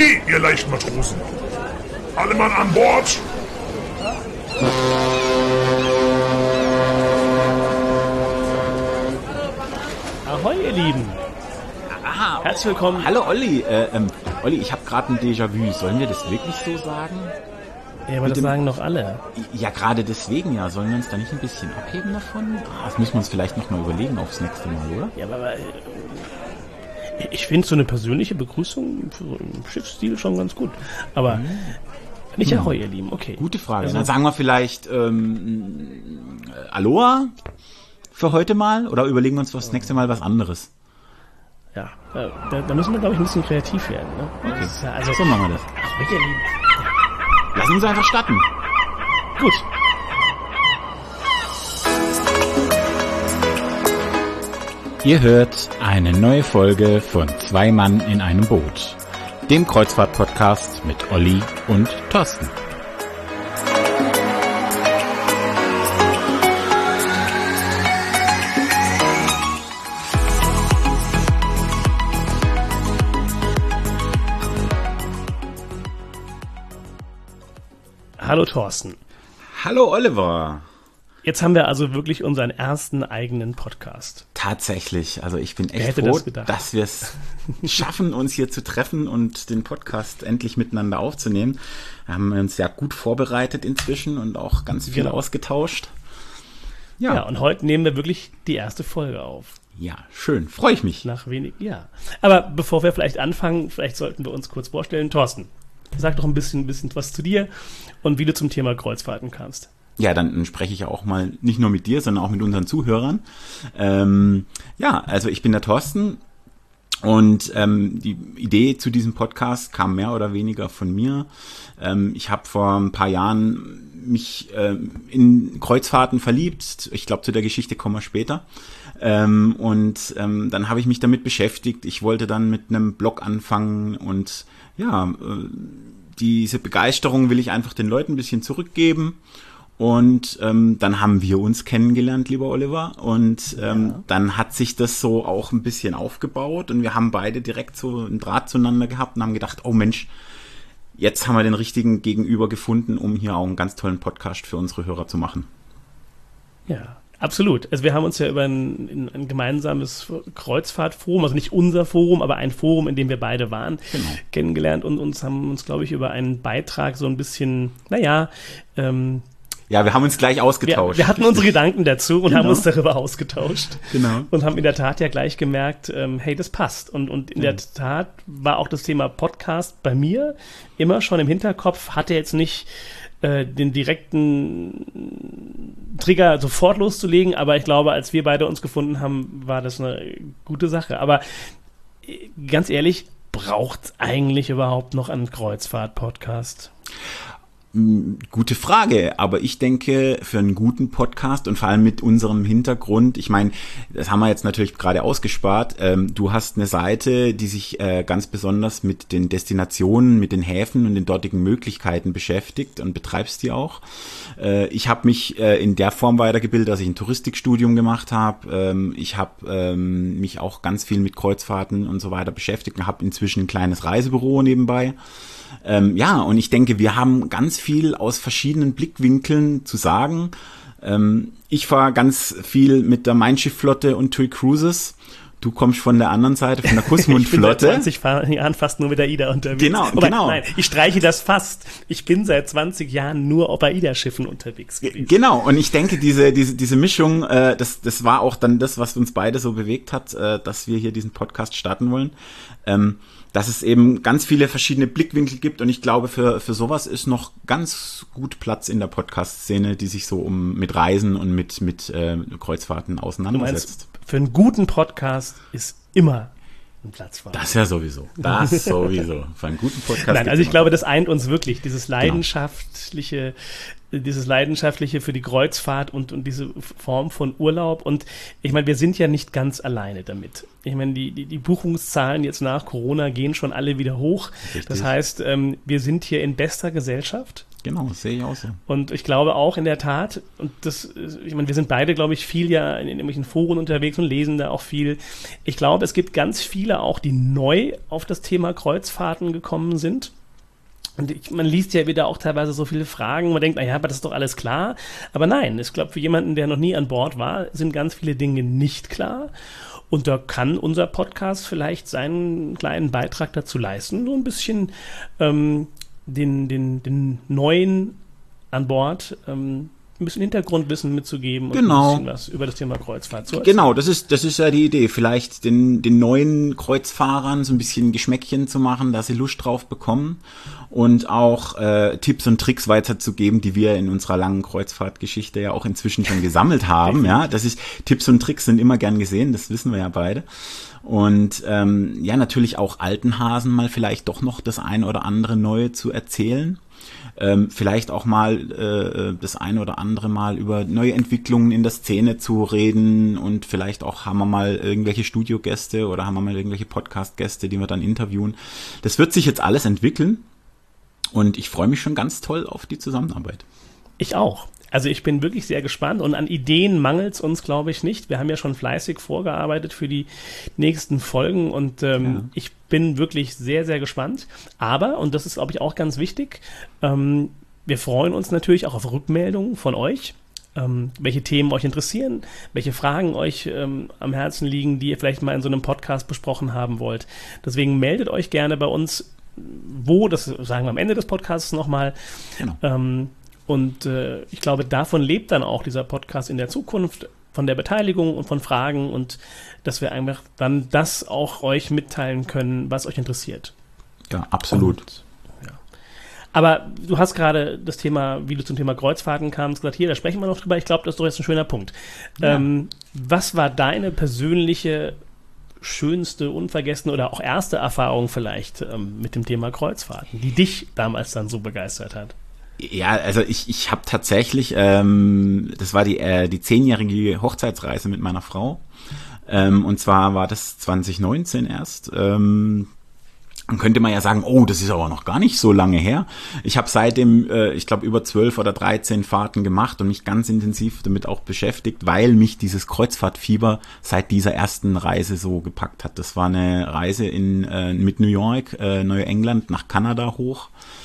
Okay, ihr leichten Matrosen. Alle Mann an Bord. Ahoi, ihr Lieben. Herzlich willkommen. Hallo Olli. Olli, ich habe gerade ein Déjà-vu. Sollen wir das wirklich so sagen? Ja, aber das sagen doch alle. Ja, gerade deswegen ja. Sollen wir uns da nicht ein bisschen abheben davon? Das müssen wir uns vielleicht noch mal überlegen aufs nächste Mal, oder? Ja, aber ich finde so eine persönliche Begrüßung im Schiffsstil schon ganz gut. Aber nicht Ahoi, ihr Lieben. Okay. Gute Frage. Also, dann sagen wir vielleicht Aloha für heute mal oder überlegen wir uns das nächste Mal was anderes? Ja, da müssen wir, glaube ich, ein bisschen kreativ werden. Ne? Okay, ja, also, so machen wir das. Ahoi, ihr Lieben. Lass uns einfach starten. Gut. Ihr hört eine neue Folge von Zwei Mann in einem Boot, dem Kreuzfahrt-Podcast mit Olli und Thorsten. Hallo Thorsten. Hallo Oliver. Jetzt haben wir also wirklich unseren ersten eigenen Podcast. Tatsächlich, also ich bin echt froh, dass wir es schaffen, uns hier zu treffen und den Podcast endlich miteinander aufzunehmen. Wir haben uns ja gut vorbereitet inzwischen und auch ganz viel ausgetauscht. Ja, und heute nehmen wir wirklich die erste Folge auf. Ja, schön, freue ich mich. Nach wenig, ja. Aber bevor wir vielleicht anfangen, vielleicht sollten wir uns kurz vorstellen. Thorsten, sag doch ein bisschen was zu dir und wie du zum Thema Kreuzfahrten kannst. Ja, dann spreche ich ja auch mal nicht nur mit dir, sondern auch mit unseren Zuhörern. Also ich bin der Thorsten und die Idee zu diesem Podcast kam mehr oder weniger von mir. Ich habe vor ein paar Jahren mich in Kreuzfahrten verliebt. Ich glaube, zu der Geschichte kommen wir später. Dann habe ich mich damit beschäftigt. Ich wollte dann mit einem Blog anfangen und diese Begeisterung will ich einfach den Leuten ein bisschen zurückgeben. Und dann haben wir uns kennengelernt, lieber Oliver. Und dann hat sich das so auch ein bisschen aufgebaut. Und wir haben beide direkt so einen Draht zueinander gehabt und haben gedacht, oh Mensch, jetzt haben wir den richtigen Gegenüber gefunden, um hier auch einen ganz tollen Podcast für unsere Hörer zu machen. Ja, absolut. Also wir haben uns ja über ein gemeinsames Kreuzfahrtforum, also nicht unser Forum, aber ein Forum, in dem wir beide waren, kennengelernt und haben uns, glaube ich, über einen Beitrag so ein bisschen, ja, wir haben uns gleich ausgetauscht. Wir hatten unsere Gedanken dazu und haben uns darüber ausgetauscht. Genau. Und haben in der Tat ja gleich gemerkt, hey, das passt. Und in der Tat war auch das Thema Podcast bei mir immer schon im Hinterkopf, hatte jetzt nicht den direkten Trigger sofort loszulegen, aber ich glaube, als wir beide uns gefunden haben, war das eine gute Sache. Aber ganz ehrlich, braucht es eigentlich überhaupt noch einen Kreuzfahrt-Podcast? Gute Frage, aber ich denke, für einen guten Podcast und vor allem mit unserem Hintergrund, ich meine, das haben wir jetzt natürlich gerade ausgespart, du hast eine Seite, die sich ganz besonders mit den Destinationen, mit den Häfen und den dortigen Möglichkeiten beschäftigt und betreibst die auch. Ich habe mich in der Form weitergebildet, dass ich ein Touristikstudium gemacht habe. Ich habe mich auch ganz viel mit Kreuzfahrten und so weiter beschäftigt und habe inzwischen ein kleines Reisebüro nebenbei. Und ich denke, wir haben ganz viel aus verschiedenen Blickwinkeln zu sagen. Ich fahre ganz viel mit der Mein Schiff-Flotte und TUI Cruises. Du kommst von der anderen Seite, von der Kussmund-Flotte. Ich bin seit 20 Jahren fast nur mit der AIDA unterwegs. Genau. Nein, ich streiche das fast. Ich bin seit 20 Jahren nur auf AIDA-Schiffen unterwegs gewesen. Genau, und ich denke, diese Mischung, das war auch dann das, was uns beide so bewegt hat, dass wir hier diesen Podcast starten wollen. Dass es eben ganz viele verschiedene Blickwinkel gibt und ich glaube, für sowas ist noch ganz gut Platz in der Podcast-Szene, die sich so mit Reisen und mit Kreuzfahrten auseinandersetzt. Du meinst, für einen guten Podcast ist immer ein Platz frei. Das ja sowieso. Das sowieso. Für einen guten Podcast. Nein, also ich glaube, das eint uns wirklich, dieses leidenschaftliche für die Kreuzfahrt und diese Form von Urlaub. Und ich meine, wir sind ja nicht ganz alleine damit. Ich meine, die Buchungszahlen jetzt nach Corona gehen schon alle wieder hoch. Richtig. Das heißt, wir sind hier in bester Gesellschaft. Genau, das sehe ich auch so. Und ich glaube auch in der Tat, und das, ich meine, wir sind beide, glaube ich, viel ja in irgendwelchen Foren unterwegs und lesen da auch viel. Ich glaube, es gibt ganz viele auch, die neu auf das Thema Kreuzfahrten gekommen sind. Und man liest ja wieder auch teilweise so viele Fragen, man denkt, naja, aber das ist doch alles klar. Aber nein, ich glaube, für jemanden, der noch nie an Bord war, sind ganz viele Dinge nicht klar. Und da kann unser Podcast vielleicht seinen kleinen Beitrag dazu leisten, so ein bisschen den Neuen an Bord ein bisschen Hintergrundwissen mitzugeben und ein bisschen was über das Thema Kreuzfahrt zu erzählen. Genau, das ist ja die Idee, vielleicht den neuen Kreuzfahrern so ein bisschen Geschmäckchen zu machen, dass sie Lust drauf bekommen und auch Tipps und Tricks weiterzugeben, die wir in unserer langen Kreuzfahrtgeschichte ja auch inzwischen schon gesammelt haben. Ja, Tipps und Tricks sind immer gern gesehen, das wissen wir ja beide. Und ja, natürlich auch alten Hasen mal vielleicht doch noch das ein oder andere Neue zu erzählen. Vielleicht auch mal das ein oder andere Mal über neue Entwicklungen in der Szene zu reden und vielleicht auch haben wir mal irgendwelche Studiogäste oder haben wir mal irgendwelche Podcast-Gäste, die wir dann interviewen. Das wird sich jetzt alles entwickeln und ich freue mich schon ganz toll auf die Zusammenarbeit. Ich auch. Also ich bin wirklich sehr gespannt und an Ideen mangelt es uns, glaube ich, nicht. Wir haben ja schon fleißig vorgearbeitet für die nächsten Folgen und ich bin wirklich sehr, sehr gespannt. Aber, und das ist, glaube ich, auch ganz wichtig, wir freuen uns natürlich auch auf Rückmeldungen von euch, welche Themen euch interessieren, welche Fragen euch am Herzen liegen, die ihr vielleicht mal in so einem Podcast besprochen haben wollt. Deswegen meldet euch gerne bei uns, das sagen wir am Ende des Podcasts nochmal. Genau. Und ich glaube, davon lebt dann auch dieser Podcast in der Zukunft, von der Beteiligung und von Fragen und dass wir einfach dann das auch euch mitteilen können, was euch interessiert. Ja, absolut. Und, ja. Aber du hast gerade das Thema, wie du zum Thema Kreuzfahrten kamst, gesagt, hier, da sprechen wir noch drüber. Ich glaube, das ist doch jetzt ein schöner Punkt. Ja. Was war deine persönliche, schönste, unvergessene oder auch erste Erfahrung vielleicht mit dem Thema Kreuzfahrten, die dich damals dann so begeistert hat? Ja, also ich habe tatsächlich, das war die 10-jährige Hochzeitsreise mit meiner Frau. Und zwar war das 2019 erst. Dann könnte man ja sagen, oh, das ist aber noch gar nicht so lange her. Ich habe seitdem, ich glaube, über 12 oder 13 Fahrten gemacht und mich ganz intensiv damit auch beschäftigt, weil mich dieses Kreuzfahrtfieber seit dieser ersten Reise so gepackt hat. Das war eine Reise mit New York, Neuengland nach Kanada hoch.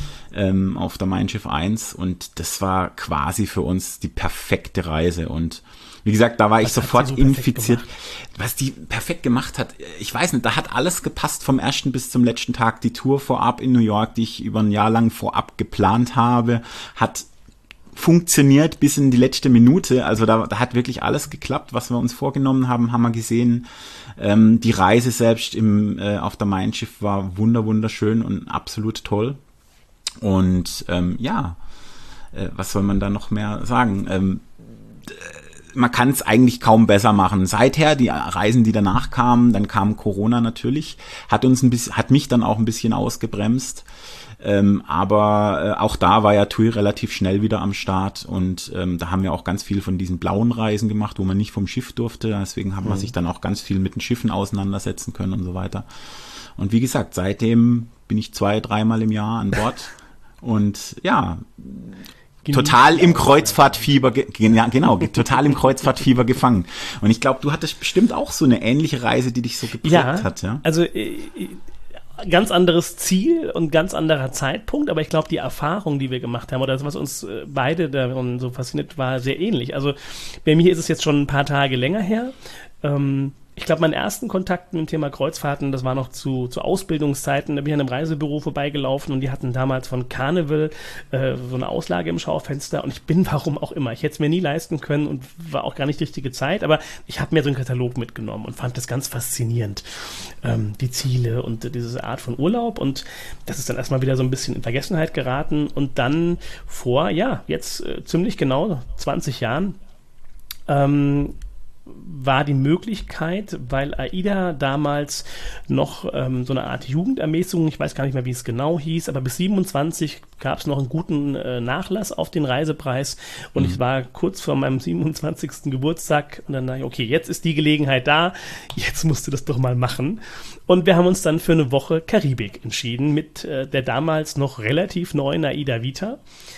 Auf der Mein Schiff 1 und das war quasi für uns die perfekte Reise und wie gesagt, da war ich sofort infiziert. Was die perfekt gemacht hat, ich weiß nicht, da hat alles gepasst vom ersten bis zum letzten Tag. Die Tour vorab in New York, die ich über ein Jahr lang vorab geplant habe, hat funktioniert bis in die letzte Minute. Also da hat wirklich alles geklappt, was wir uns vorgenommen haben, haben wir gesehen. Die Reise selbst auf der Mein Schiff war wunderschön und absolut toll. Und was soll man da noch mehr sagen? Man kann es eigentlich kaum besser machen. Seither, die Reisen, die danach kamen, dann kam Corona natürlich, hat mich dann auch ein bisschen ausgebremst. Aber auch da war ja TUI relativ schnell wieder am Start und da haben wir auch ganz viel von diesen blauen Reisen gemacht, wo man nicht vom Schiff durfte. Deswegen haben wir sich dann auch ganz viel mit den Schiffen auseinandersetzen können und so weiter. Und wie gesagt, seitdem bin ich 2-3 Mal im Jahr an Bord. Und ja, total im Kreuzfahrtfieber, total im Kreuzfahrtfieber gefangen. Und ich glaube, du hattest bestimmt auch so eine ähnliche Reise, die dich so geprägt hat. Ja, also ganz anderes Ziel und ganz anderer Zeitpunkt, aber ich glaube, die Erfahrung, die wir gemacht haben, oder das, was uns beide daran so fasziniert, war sehr ähnlich. Also bei mir ist es jetzt schon ein paar Tage länger her. Ich glaube, meinen ersten Kontakt mit dem Thema Kreuzfahrten, das war noch zu Ausbildungszeiten, da bin ich an einem Reisebüro vorbeigelaufen und die hatten damals von Carnival so eine Auslage im Schaufenster und ich bin, warum auch immer, ich hätte es mir nie leisten können und war auch gar nicht die richtige Zeit, aber ich habe mir so einen Katalog mitgenommen und fand das ganz faszinierend, die Ziele und diese Art von Urlaub und das ist dann erstmal wieder so ein bisschen in Vergessenheit geraten und dann vor, jetzt ziemlich genau 20 Jahren, war die Möglichkeit, weil AIDA damals noch so eine Art Jugendermäßigung, ich weiß gar nicht mehr, wie es genau hieß, aber bis 27 gab es noch einen guten Nachlass auf den Reisepreis und ich war kurz vor meinem 27. Geburtstag und dann dachte ich, okay, jetzt ist die Gelegenheit da, jetzt musst du das doch mal machen. Und wir haben uns dann für eine Woche Karibik entschieden mit der damals noch relativ neuen AIDA Vita.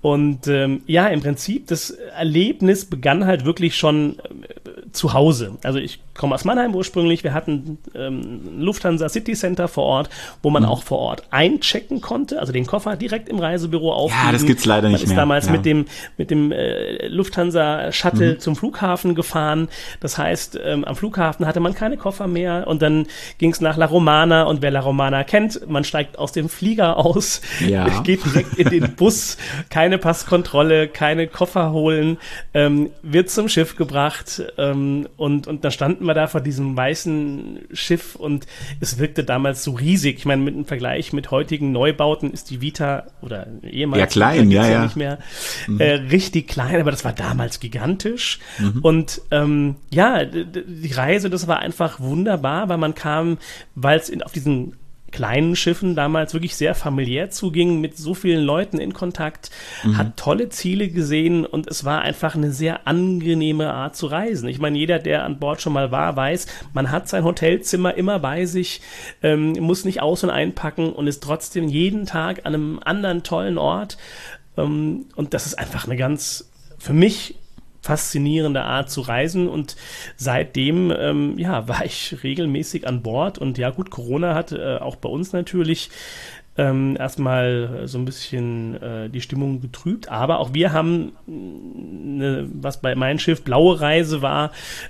Und ja, im Prinzip, das Erlebnis begann halt wirklich schon zu Hause. Also ich komme aus Mannheim ursprünglich. Wir hatten Lufthansa City Center vor Ort, wo man auch vor Ort einchecken konnte, also den Koffer direkt im Reisebüro aufgeben. Ja, das gibt's leider nicht mehr. Man ist damals mit dem Lufthansa Shuttle zum Flughafen gefahren. Das heißt, am Flughafen hatte man keine Koffer mehr und dann ging es nach La Romana und wer La Romana kennt, man steigt aus dem Flieger aus, geht direkt in den Bus, keine Passkontrolle, keine Koffer holen, wird zum Schiff gebracht und da standen wir da vor diesem weißen Schiff und es wirkte damals so riesig. Ich meine, im Vergleich mit heutigen Neubauten ist die Vita oder ehemals ja klein, nicht mehr richtig klein, aber das war damals gigantisch. Und die Reise, das war einfach wunderbar, weil man kam, weil es auf diesen kleinen Schiffen damals wirklich sehr familiär zuging, mit so vielen Leuten in Kontakt, hat tolle Ziele gesehen und es war einfach eine sehr angenehme Art zu reisen. Ich meine, jeder, der an Bord schon mal war, weiß, man hat sein Hotelzimmer immer bei sich, muss nicht aus- und einpacken und ist trotzdem jeden Tag an einem anderen tollen Ort. Und das ist einfach eine ganz, für mich, faszinierende Art zu reisen und seitdem war ich regelmäßig an Bord und ja gut, Corona hat auch bei uns natürlich erstmal so ein bisschen die Stimmung getrübt, aber auch wir haben was bei meinem Schiff Blaue Reise war,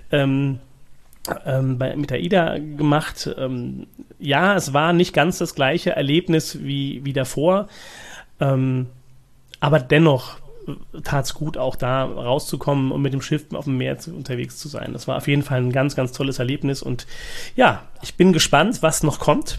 mit AIDA gemacht. Es war nicht ganz das gleiche Erlebnis wie davor, aber dennoch tat's gut, auch da rauszukommen und mit dem Schiff auf dem Meer unterwegs zu sein. Das war auf jeden Fall ein ganz, ganz tolles Erlebnis und ja, ich bin gespannt, was noch kommt.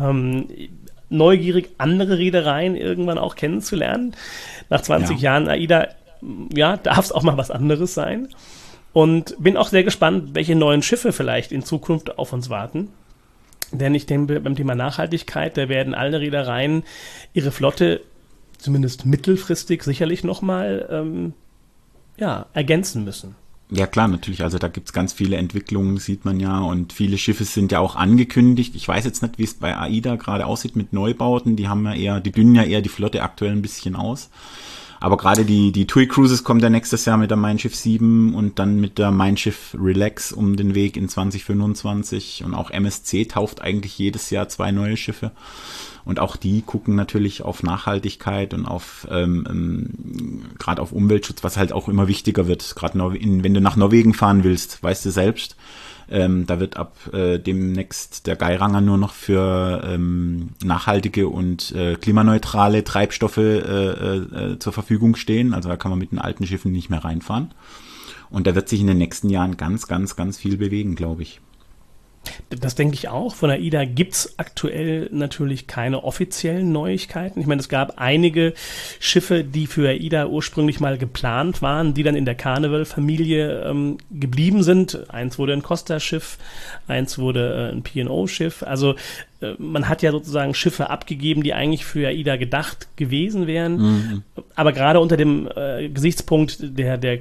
Neugierig, andere Reedereien irgendwann auch kennenzulernen. Nach 20 Jahren AIDA, darf es auch mal was anderes sein. Und bin auch sehr gespannt, welche neuen Schiffe vielleicht in Zukunft auf uns warten. Denn ich denke, beim Thema Nachhaltigkeit, da werden alle Reedereien ihre Flotte zumindest mittelfristig sicherlich nochmal ergänzen müssen. Ja klar, natürlich. Also da gibt's ganz viele Entwicklungen, sieht man ja. Und viele Schiffe sind ja auch angekündigt. Ich weiß jetzt nicht, wie es bei AIDA gerade aussieht mit Neubauten. Die dünnen ja eher die Flotte aktuell ein bisschen aus. Aber gerade die TUI Cruises kommt ja nächstes Jahr mit der Mein Schiff 7 und dann mit der Mein Schiff Relax um den Weg in 2025. Und auch MSC tauft eigentlich jedes Jahr 2 neue Schiffe. Und auch die gucken natürlich auf Nachhaltigkeit und auf gerade auf Umweltschutz, was halt auch immer wichtiger wird. Gerade wenn du nach Norwegen fahren willst, weißt du selbst, da wird ab demnächst der Geiranger nur noch für nachhaltige und klimaneutrale Treibstoffe zur Verfügung stehen. Also da kann man mit den alten Schiffen nicht mehr reinfahren. Und da wird sich in den nächsten Jahren ganz, ganz, ganz viel bewegen, glaube ich. Das denke ich auch. Von AIDA gibt's aktuell natürlich keine offiziellen Neuigkeiten. Ich meine, es gab einige Schiffe, die für AIDA ursprünglich mal geplant waren, die dann in der Carnival-Familie geblieben sind. Eins wurde ein Costa-Schiff, eins wurde ein P&O-Schiff. Also man hat ja sozusagen Schiffe abgegeben, die eigentlich für AIDA gedacht gewesen wären. Aber gerade unter dem Gesichtspunkt der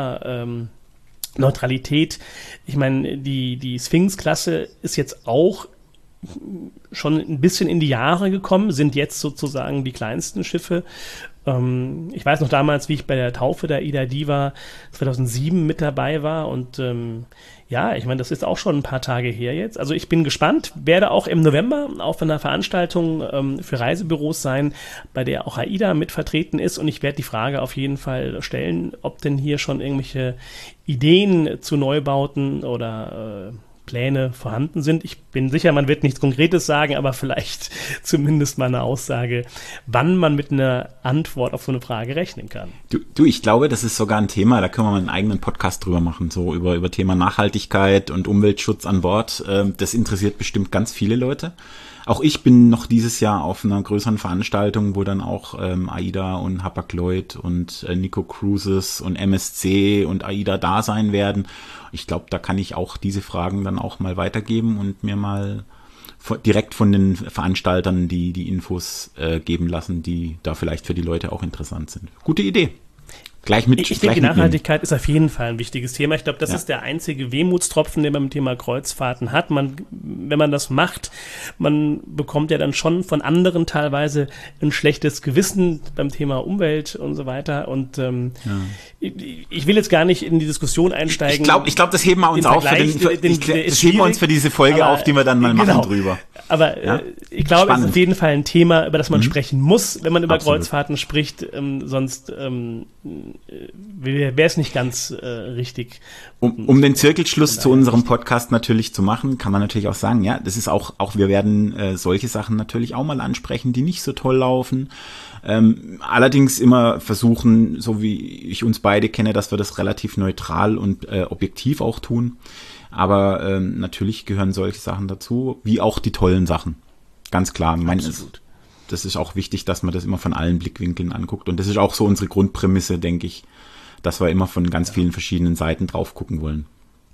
Neutralität. Ich meine, die Sphinx-Klasse ist jetzt auch schon ein bisschen in die Jahre gekommen, sind jetzt sozusagen die kleinsten Schiffe. Ich weiß noch damals, wie ich bei der Taufe der AIDA Diva 2007 mit dabei war und ich meine, das ist auch schon ein paar Tage her jetzt. Also ich bin gespannt, werde auch im November auf einer Veranstaltung für Reisebüros sein, bei der auch AIDA mit vertreten ist und ich werde die Frage auf jeden Fall stellen, ob denn hier schon irgendwelche Ideen zu Neubauten oder Pläne vorhanden sind. Ich bin sicher, man wird nichts Konkretes sagen, aber vielleicht zumindest mal eine Aussage, wann man mit einer Antwort auf so eine Frage rechnen kann. Du, ich glaube, das ist sogar ein Thema, da können wir mal einen eigenen Podcast drüber machen, so über Thema Nachhaltigkeit und Umweltschutz an Bord. Das interessiert bestimmt ganz viele Leute. Auch ich bin noch dieses Jahr auf einer größeren Veranstaltung, wo dann auch AIDA und Hapag-Lloyd und Nico Cruises und MSC und AIDA da sein werden. Ich glaube, da kann ich auch diese Fragen dann auch mal weitergeben und mir mal direkt von den Veranstaltern die Infos geben lassen, die da vielleicht für die Leute auch interessant sind. Gute Idee. Gleich mit. Ich denke, die Nachhaltigkeit ist auf jeden Fall ein wichtiges Thema. Ich glaube, das ist der einzige Wehmutstropfen, den man mit dem Thema Kreuzfahrten hat. Wenn man das macht, man bekommt ja dann schon von anderen teilweise ein schlechtes Gewissen beim Thema Umwelt und so weiter. Und ich will jetzt gar nicht in die Diskussion einsteigen. Ich glaube, das heben wir uns auf. Das heben wir uns für diese Folge auf, die wir dann mal machen drüber. Aber ich glaube, es ist auf jeden Fall ein Thema, über das man sprechen muss, wenn man über Kreuzfahrten spricht. Sonst wäre es nicht ganz richtig. Um den Zirkelschluss zu unserem Podcast natürlich zu machen, kann man natürlich auch sagen, ja, das ist auch wir werden solche Sachen natürlich auch mal ansprechen, die nicht so toll laufen. Allerdings immer versuchen, so wie ich uns beide kenne, dass wir das relativ neutral und objektiv auch tun. Aber natürlich gehören solche Sachen dazu, wie auch die tollen Sachen. Ganz klar. Das ist auch wichtig, dass man das immer von allen Blickwinkeln anguckt. Und das ist auch so unsere Grundprämisse, denke ich, dass wir immer von ganz vielen verschiedenen Seiten drauf gucken wollen.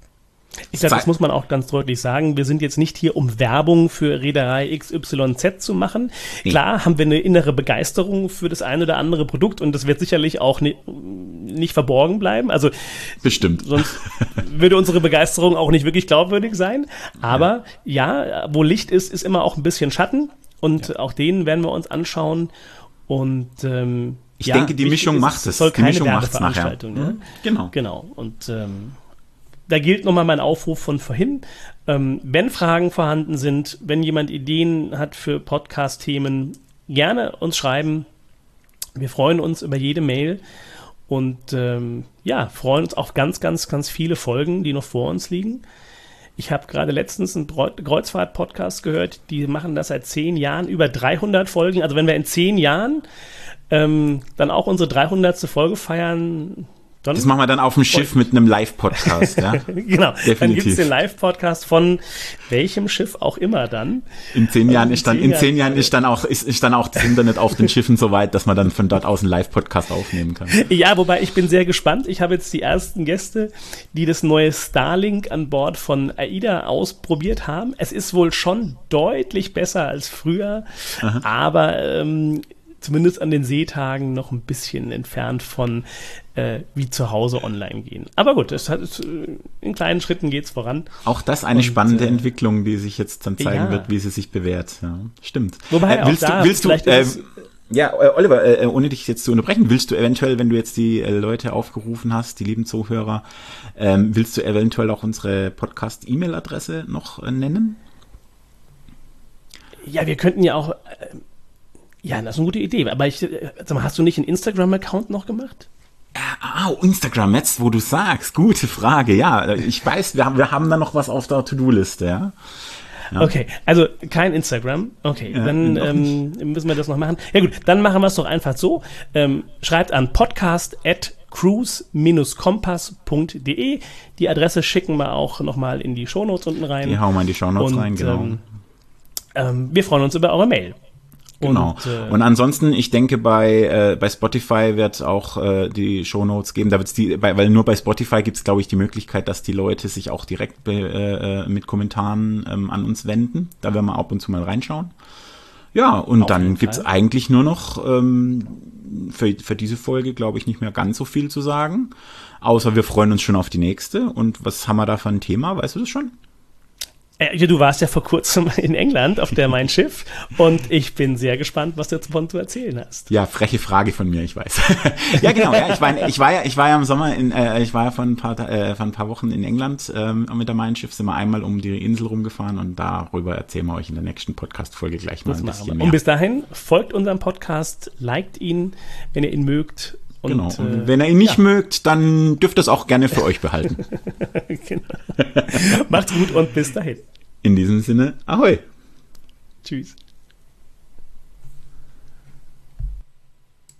Ich glaube, das muss man auch ganz deutlich sagen. Wir sind jetzt nicht hier, um Werbung für Reederei XYZ zu machen. Nee. Klar haben wir eine innere Begeisterung für das eine oder andere Produkt und das wird sicherlich auch nicht verborgen bleiben. Also bestimmt. Sonst würde unsere Begeisterung auch nicht wirklich glaubwürdig sein. Aber wo Licht ist, ist immer auch ein bisschen Schatten und auch den werden wir uns anschauen. Und ich denke, die Mischung macht es. Soll keine die Mischung macht's nachher. Ne? Genau. Und da gilt nochmal mein Aufruf von vorhin. Wenn Fragen vorhanden sind, wenn jemand Ideen hat für Podcast-Themen, gerne uns schreiben. Wir freuen uns über jede Mail und freuen uns auf ganz, ganz, ganz viele Folgen, die noch vor uns liegen. Ich habe gerade letztens einen Kreuzfahrt-Podcast gehört, die machen das seit 10 Jahren, über 300 Folgen. Also wenn wir in 10 Jahren dann auch unsere 300. Folge feiern, das machen wir dann auf dem Schiff mit einem Live-Podcast, ja? Genau, definitiv. Dann gibt es den Live-Podcast von welchem Schiff auch immer dann. In 10 Jahren ist dann auch das Internet auf den Schiffen so weit, dass man dann von dort aus einen Live-Podcast aufnehmen kann. Ja, wobei ich bin sehr gespannt. Ich habe jetzt die ersten Gäste, die das neue Starlink an Bord von AIDA ausprobiert haben. Es ist wohl schon deutlich besser als früher, aber zumindest an den Seetagen noch ein bisschen entfernt von wie zu Hause online gehen. Aber gut, in kleinen Schritten geht's voran. Auch das eine spannende Entwicklung, die sich jetzt dann zeigen wird, wie sie sich bewährt. Ja, stimmt. Wobei Oliver, ohne dich jetzt zu unterbrechen, willst du eventuell, wenn du jetzt die Leute aufgerufen hast, die lieben Zuhörer, willst du eventuell auch unsere Podcast-E-Mail-Adresse noch nennen? Ja, wir könnten ja auch das ist eine gute Idee. Aber sag mal, hast du nicht einen Instagram-Account noch gemacht? Instagram, jetzt wo du sagst, gute Frage. Ja, ich weiß, wir haben da noch was auf der To-Do-Liste, ja. Okay, also kein Instagram. Okay, dann müssen wir das noch machen. Ja gut, dann machen wir es doch einfach so. Schreibt an podcast@cruise-kompass.de. Die Adresse schicken wir auch nochmal in die Shownotes unten rein. Die hauen wir in die Shownotes rein, genau. Wir freuen uns über eure Mail. Genau. Und ansonsten, ich denke, bei Spotify wird auch die Shownotes geben. Da wird's weil nur bei Spotify gibt es, glaube ich, die Möglichkeit, dass die Leute sich auch direkt mit Kommentaren an uns wenden. Da werden wir ab und zu mal reinschauen. Ja, und dann gibt's eigentlich nur noch für diese Folge, glaube ich, nicht mehr ganz so viel zu sagen. Außer wir freuen uns schon auf die nächste. Und was haben wir da für ein Thema? Weißt du das schon? Ja, du warst ja vor kurzem in England auf der Mein Schiff und ich bin sehr gespannt, was du davon zu erzählen hast. Ja, freche Frage von mir, ich weiß. Ja, genau. Ja, ich war ja im Sommer ich war ja vor ein paar Wochen in England mit der Mein Schiff, sind wir einmal um die Insel rumgefahren und darüber erzählen wir euch in der nächsten Podcast-Folge gleich mal ein bisschen mehr. Und bis dahin folgt unserem Podcast, liked ihn, wenn ihr ihn mögt. Und wenn ihr ihn nicht mögt, dann dürft ihr es auch gerne für euch behalten. Genau. Macht's gut und bis dahin. In diesem Sinne, ahoi. Tschüss.